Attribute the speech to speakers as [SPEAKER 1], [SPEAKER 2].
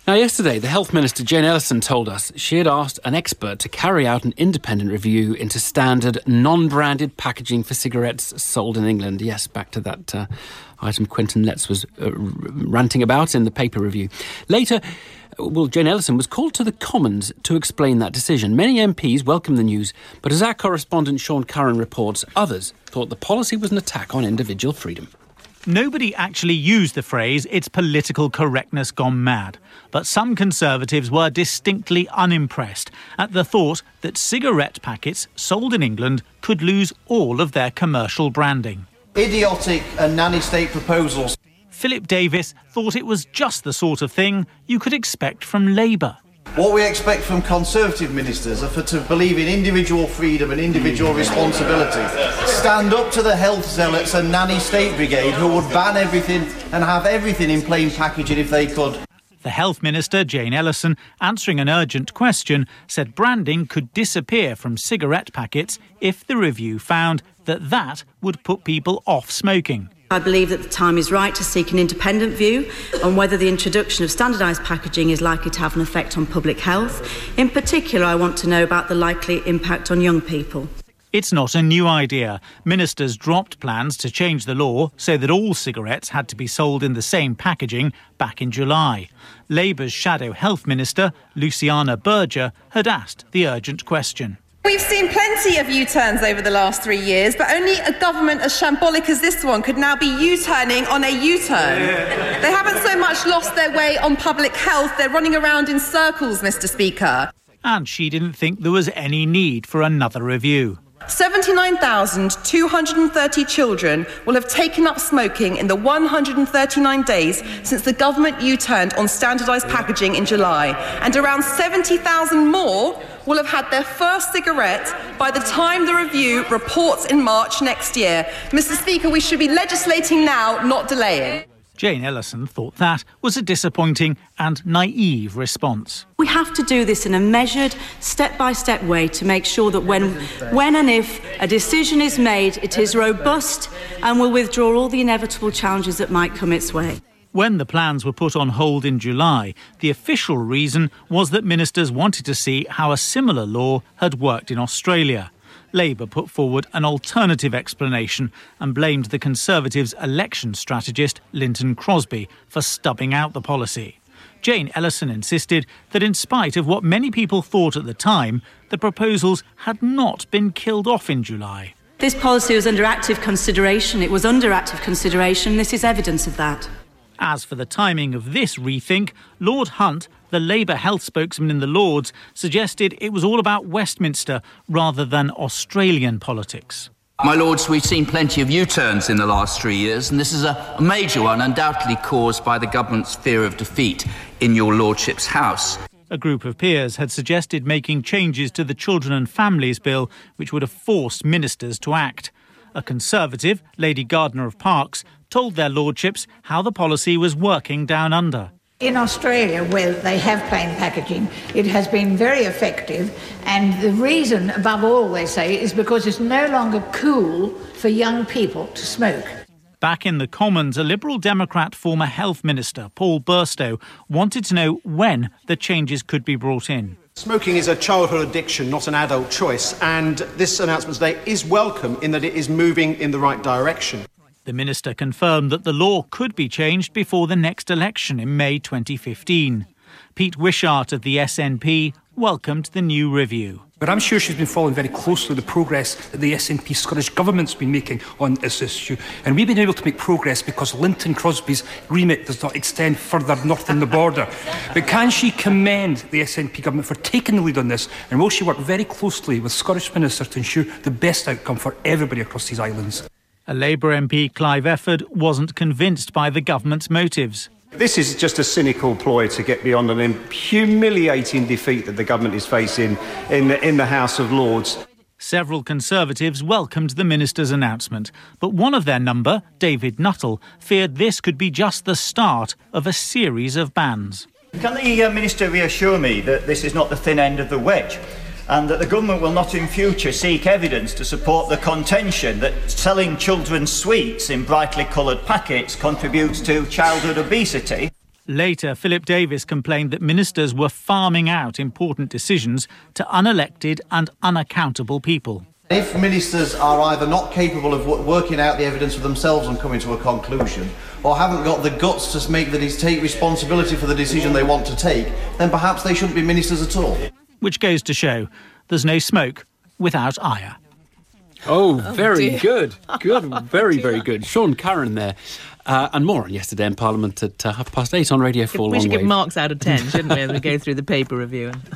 [SPEAKER 1] Now, yesterday, the Health Minister, Jane Ellison, told us she had asked an expert to carry out an independent review into standard non-branded packaging for cigarettes sold in England. Yes, back to that item Quentin Letts was ranting about in the paper review. Later, Jane Ellison was called to the Commons to explain that decision. Many MPs welcomed the news, but as our correspondent Sean Curran reports, others thought the policy was an attack on individual freedom.
[SPEAKER 2] Nobody actually used the phrase, "it's political correctness gone mad." But some Conservatives were distinctly unimpressed at the thought that cigarette packets sold in England could lose all of their commercial branding.
[SPEAKER 3] Idiotic and nanny-state proposals.
[SPEAKER 2] Philip Davis thought it was just the sort of thing you could expect from Labour.
[SPEAKER 3] What we expect from Conservative ministers are to believe in individual freedom and individual responsibility. Stand up to the health zealots and nanny state brigade who would ban everything and have everything in plain packaging if they could.
[SPEAKER 2] The Health Minister, Jane Ellison, answering an urgent question, said branding could disappear from cigarette packets if the review found that would put people off smoking.
[SPEAKER 4] I believe that the time is right to seek an independent view on whether the introduction of standardised packaging is likely to have an effect on public health. In particular, I want to know about the likely impact on young people.
[SPEAKER 2] It's not a new idea. Ministers dropped plans to change the law so that all cigarettes had to be sold in the same packaging back in July. Labour's Shadow Health Minister, Luciana Berger, had asked the urgent question.
[SPEAKER 5] We've seen plenty of U-turns over the last 3 years, but only a government as shambolic as this one could now be U-turning on a U-turn. They haven't so much lost their way on public health, they're running around in circles, Mr. Speaker.
[SPEAKER 2] And she didn't think there was any need for another review.
[SPEAKER 5] 79,230 children will have taken up smoking in the 139 days since the government U-turned on standardised packaging in July, and around 70,000 more will have had their first cigarette by the time the review reports in March next year. Mr. Speaker, we should be legislating now, not delaying.
[SPEAKER 2] Jane Ellison thought that was a disappointing and naive response.
[SPEAKER 4] We have to do this in a measured, step-by-step way to make sure that when and if a decision is made, it is robust and will withdraw all the inevitable challenges that might come its way.
[SPEAKER 2] When the plans were put on hold in July, the official reason was that ministers wanted to see how a similar law had worked in Australia. Labour put forward an alternative explanation and blamed the Conservatives' election strategist, Lynton Crosby, for stubbing out the policy. Jane Ellison insisted that in spite of what many people thought at the time, the proposals had not been killed off in July.
[SPEAKER 4] This policy was under active consideration. It was under active consideration. This is evidence of that.
[SPEAKER 2] As for the timing of this rethink, Lord Hunt, the Labour health spokesman in the Lords, suggested it was all about Westminster rather than Australian politics.
[SPEAKER 6] My Lords, we've seen plenty of U-turns in the last 3 years, and this is a major one, undoubtedly caused by the government's fear of defeat in your Lordship's House.
[SPEAKER 2] A group of peers had suggested making changes to the Children and Families Bill, which would have forced ministers to act. A Conservative, Lady Gardner of Parkes, told their lordships how the policy was working down under.
[SPEAKER 7] In Australia, where they have plain packaging, it has been very effective, and the reason, above all, they say, is because it's no longer cool for young people to smoke.
[SPEAKER 2] Back in the Commons, a Liberal Democrat former health minister, Paul Burstow, wanted to know when the changes could be brought in.
[SPEAKER 8] Smoking is a childhood addiction, not an adult choice, and this announcement today is welcome in that it is moving in the right direction.
[SPEAKER 2] The minister confirmed that the law could be changed before the next election in May 2015. Pete Wishart of the SNP welcomed the new review.
[SPEAKER 9] But I'm sure she's been following very closely the progress that the SNP Scottish Government's been making on this issue. And we've been able to make progress because Lynton Crosby's remit does not extend further north than the border. But can she commend the SNP Government for taking the lead on this? And will she work very closely with Scottish ministers to ensure the best outcome for everybody across these islands?
[SPEAKER 2] A Labour MP, Clive Efford, wasn't convinced by the government's motives.
[SPEAKER 10] This is just a cynical ploy to get beyond an humiliating defeat that the government is facing in the House of Lords.
[SPEAKER 2] Several Conservatives welcomed the minister's announcement, but one of their number, David Nuttall, feared this could be just the start of a series of bans.
[SPEAKER 11] Can the Minister reassure me that this is not the thin end of the wedge, and that the government will not in future seek evidence to support the contention that selling children's sweets in brightly coloured packets contributes to childhood obesity?
[SPEAKER 2] Later, Philip Davis complained that ministers were farming out important decisions to unelected and unaccountable people.
[SPEAKER 3] If ministers are either not capable of working out the evidence for themselves and coming to a conclusion, or haven't got the guts to take responsibility for the decision they want to take, then perhaps they shouldn't be ministers at all.
[SPEAKER 2] Which goes to show there's no smoke without ire.
[SPEAKER 1] Oh, very good. Good, very, very good. Sean Curran there. And more on Yesterday in Parliament at 8:30 on Radio 4
[SPEAKER 12] We should
[SPEAKER 1] Long
[SPEAKER 12] give
[SPEAKER 1] Wave.
[SPEAKER 12] marks out of 10, shouldn't we, as we go through the paper review.